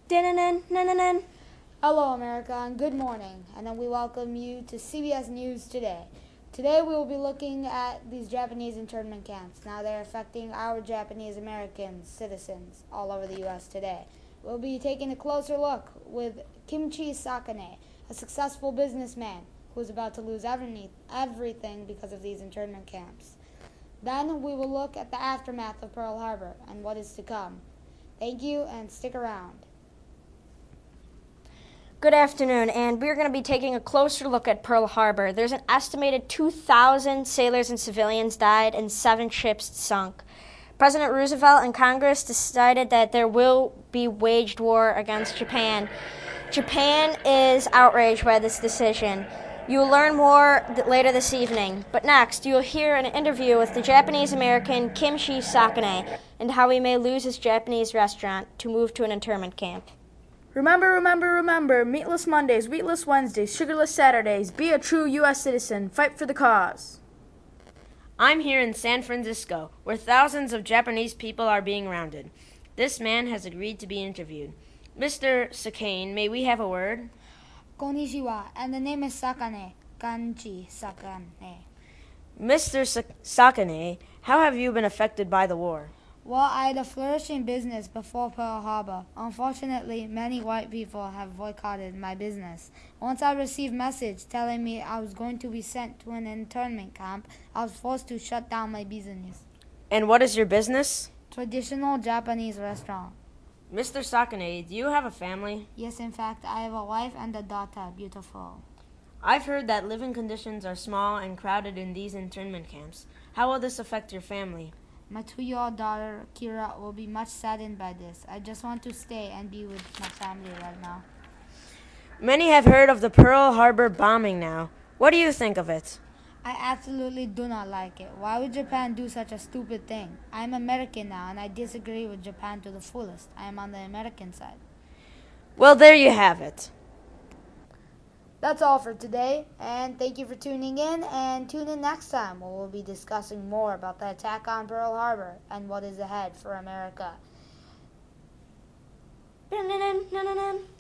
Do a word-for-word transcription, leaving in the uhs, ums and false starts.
Dun-dun-dun-dun-dun-dun. Hello, America, and good morning, and then we welcome you to C B S News Today. Today we will be looking at these Japanese internment camps. Now they're affecting our Japanese American citizens all over the U S today. We'll be taking a closer look with Kimchi Sakane, a successful businessman who is about to lose every, everything because of these internment camps. Then we will look at the aftermath of Pearl Harbor and what is to come. Thank you, and stick around. Good afternoon, and we're going to be taking a closer look at Pearl Harbor. There's an estimated two thousand sailors and civilians died and seven ships sunk. President Roosevelt and Congress decided that there will be waged war against Japan. Japan is outraged by this decision. You will learn more th- later this evening. But next, you will hear an interview with the Japanese-American Kimchi Sakane and how he may lose his Japanese restaurant to move to an internment camp. Remember, remember, remember, meatless Mondays, wheatless Wednesdays, sugarless Saturdays. Be a true U S citizen. Fight for the cause. I'm here in San Francisco, where thousands of Japanese people are being rounded. This man has agreed to be interviewed. Mister Sakane, may we have a word? Konnichiwa, and the name is Sakane. Kanchi Sakane. Mister Sa- Sakane, how have you been affected by the war? Well, I had a flourishing business before Pearl Harbor. Unfortunately, many white people have boycotted my business. Once I received message telling me I was going to be sent to an internment camp, I was forced to shut down my business. And what is your business? Traditional Japanese restaurant. Mister Sakane, do you have a family? Yes, in fact, I have a wife and a daughter, beautiful. I've heard that living conditions are small and crowded in these internment camps. How will this affect your family? My two-year-old daughter, Kira, will be much saddened by this. I just want to stay and be with my family right now. Many have heard of the Pearl Harbor bombing now. What do you think of it? I absolutely do not like it. Why would Japan do such a stupid thing? I am American now, and I disagree with Japan to the fullest. I am on the American side. Well, there you have it. That's all for today, and thank you for tuning in, and tune in next time where we'll be discussing more about the attack on Pearl Harbor and what is ahead for America. Dun-dun-dun-dun-dun.